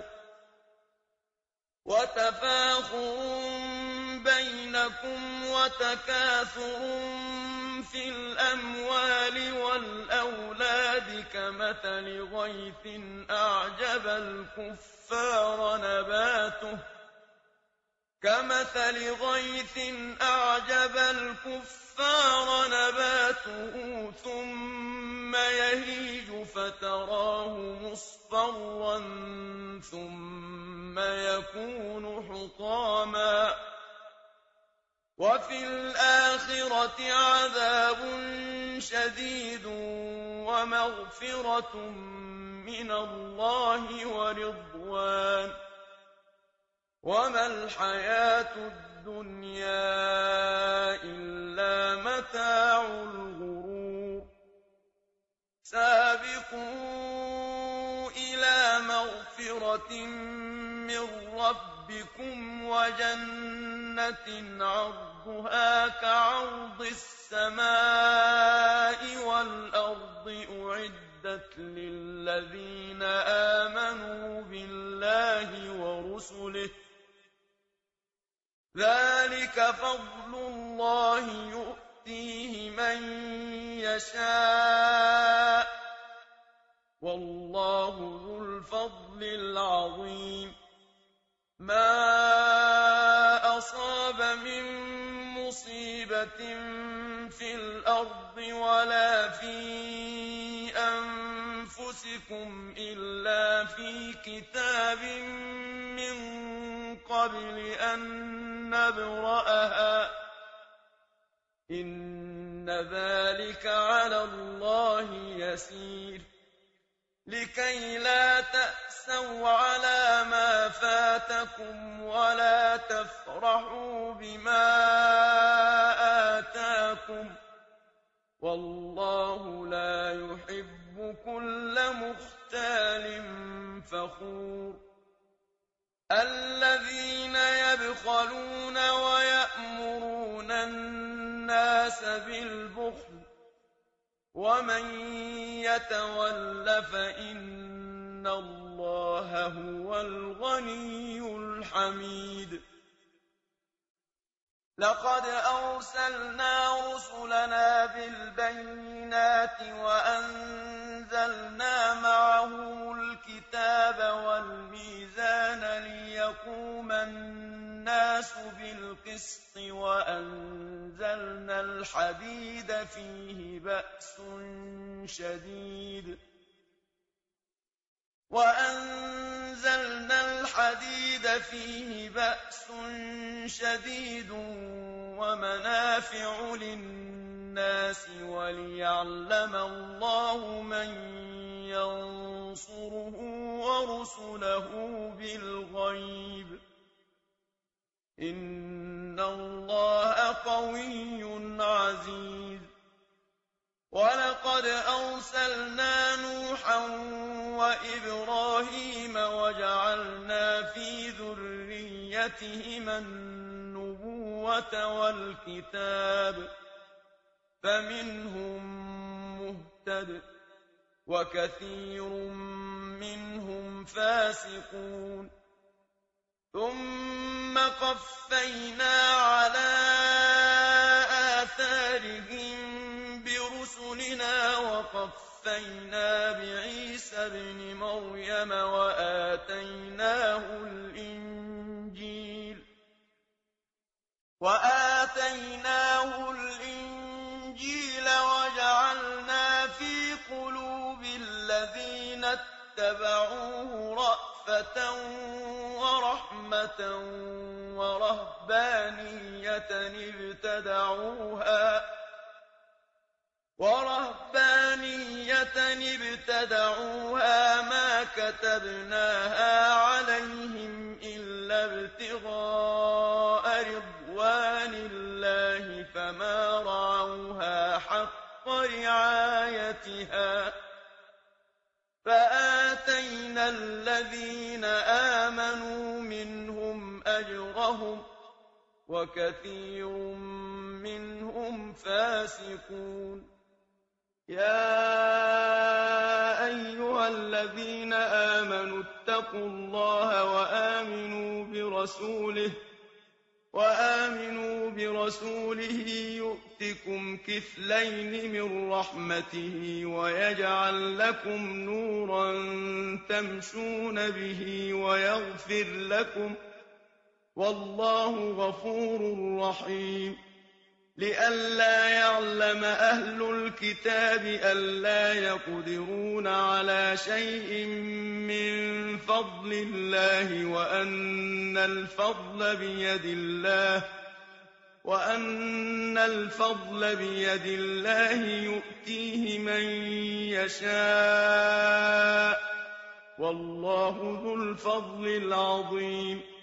وتفاخر بينكم وتكاثر في الأموال والأولاد كمثل غيث أعجب الكفار نباته كمثل غيث أعجب الكفار نباته ثم يهيج فتراه مصفرا ثم يكون حطاما وفي الآخرة عذاب شديد ومغفرة من الله ورضوان وما الحياة الدنيا إلا متاع الغرور. سابقوا إلى مغفرة من ربكم وجنة عرضها كعرض السماء والأرض أعدت للذين آمنوا بالله ورسله ذلك فضل الله يؤتيه من يشاء والله ذو الفضل العظيم. ما أصاب من مصيبة في الأرض ولا في أنفسكم إلا في كتاب من قبل أن نبرأها إن ذلك على الله يسير. لكي لا تأسوا على ما فاتكم ولا تفرحوا بما آتاكم والله لا يحب كل مختال فخور. الذين يبخلون ويأمرون الناس بالبخل ومن يتول فإن الله اللَّهَ هُوَ الْغَنِيُّ الْحَمِيدُ لَقَدْ أَرْسَلْنَا رُسُلَنَا بِالْبَيِّنَاتِ وَأَنزَلْنَا مَعَهُمُ الْكِتَابَ وَالْمِيزَانَ لِيَقُومَ النَّاسُ بِالْقِسْطِ وَأَنزَلْنَا الْحَدِيدَ فِيهِ بَأْسٌ شَدِيدٌ وَأَنزَلْنَا الْحَدِيدَ فِيهِ بَأْسٌ شَدِيدٌ وَمَنَافِعُ لِلنَّاسِ وَلِيَعْلَمَ اللَّهُ مَن يَنصُرُهُ وَرُسُلَهُ بِالْغَيْبِ ۚ إِنَّ اللَّهَ قَوِيٌّ عَزِيزٌ وَلَقَدْ أَرْسَلْنَا نُوحًا وَإِبْرَاهِيمَ وَجَعَلْنَا فِي ذُرِّيَّتِهِمَا النُّبُوَّةَ وَالْكِتَابَ فَمِنْهُم مُّهْتَدٍ وَكَثِيرٌ مِّنْهُمْ فَاسِقُونَ ثُمَّ قَفَّيْنَا عَلَىٰ آثَارِهِم بِرُسُلِنَا وَقَفَّيْنَا بِعِيسَى ابْنِ مَرْيَمَ وَآتَيْنَاهُ الْإِنجِيلَ وَآتَيْنَاهُ الْإِنجِيلَ وَجَعَلْنَا فِي قُلُوبِ الَّذِينَ اتَّبَعُوهُ رَأْفَةً وَرَحْمَةً وَرَهْبَانِيَّةً ابْتَدَعُوهَا وَرَهْبَانِيَّةً ابْتَدَعُوهَا مَا كَتَبْنَاهَا عَلَيْهِمْ إِلَّا ابْتِغَاءَ رِضْوَانِ اللَّهِ فَمَا رَعَوْهَا حَقَّ رِعَايَتِهَا ۖ فَآتَيْنَا الَّذِينَ آمَنُوا مِنْهُمْ أَجْرَهُمْ ۖ وَكَثِيرٌ مِّنْهُمْ فَاسِقُونَ يَا أَيُّهَا الَّذِينَ آمَنُوا اتَّقُوا اللَّهَ وَآمِنُوا بِرَسُولِهِ وَآمِنُوا بِرَسُولِهِ يُؤْتِكُمْ كِفْلَيْنِ مِن رَّحْمَتِهِ وَيَجْعَل لَّكُمْ نُورًا تَمْشُونَ بِهِ وَيَغْفِرْ لَكُمْ ۚ وَاللَّهُ غَفُورٌ رَّحِيمٌ لِئَلَّا يَعْلَمَ أَهْلُ الْكِتَابِ أَلَّا يَقْدِرُونَ عَلَىٰ شَيْءٍ مِّن فَضْلِ اللَّهِ وَأَنَّ الْفَضْلَ بِيَدِ اللَّهِ وَأَنَّ الْفَضْلَ بِيَدِ اللَّهِ يُؤْتِيهِ مَن يَشَاءُ ۚ وَاللَّهُ ذُو الْفَضْلِ الْعَظِيمِ